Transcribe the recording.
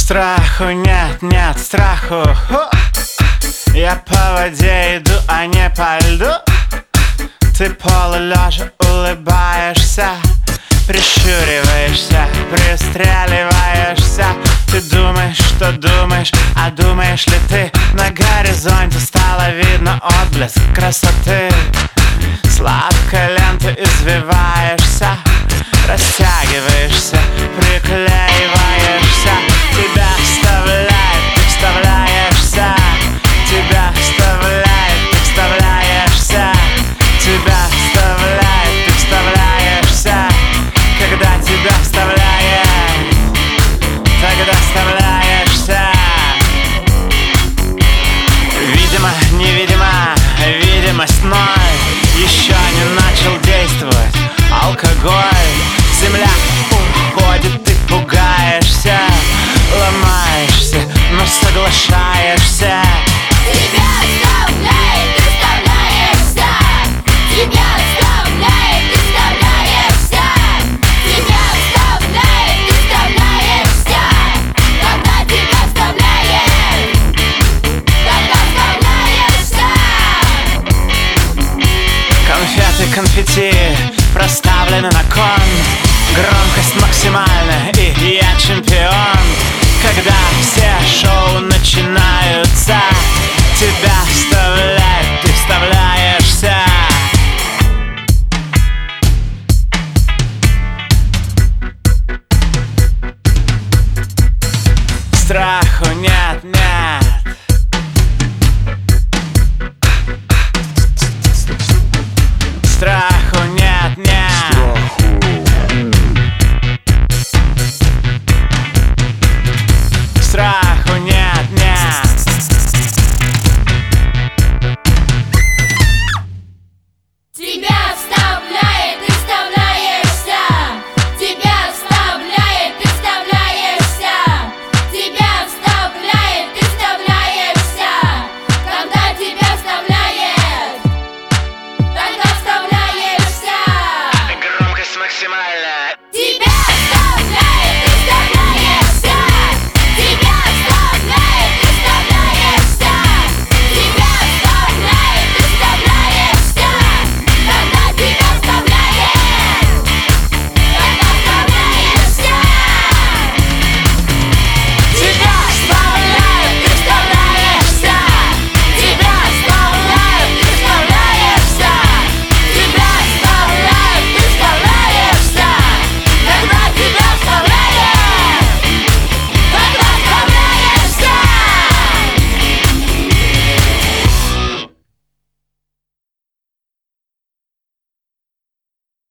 Страху нет, нет страху. Я по воде иду, а не по льду. Ты полулежа улыбаешься, прищуриваешься, пристреливаешься. Ты думаешь, что думаешь, а думаешь ли ты? На горизонте стало видно отблеск красоты. Сладко ленты извиваешься, растягиваешься, приклеиваешься. Тебя вставляет, ты вставляешься. Тебя вставляет, ты вставляешься. Тебя вставляет, ты вставляешься. Когда тебя вставляет, тогда вставляешься. Видимо, невидимо, видимость ноль. Еще не начал действовать алкоголь. Земля уходит, ты пугаешься, ломаешься, но соглашаешься. Тебя вставляет, ты вставляешься. Тебя вставляет, ты вставляешься. Тебя вставляет, ты вставляешься. Когда тебя вставляет, тогда вставляешься. Конфеты, конфетти проставлены на кон. Громкость максимальная, и я чемпион. Когда все шоу начинаются, тебя вставляют, ты вставляешься. Страху нет, нет. Страху нет, нет.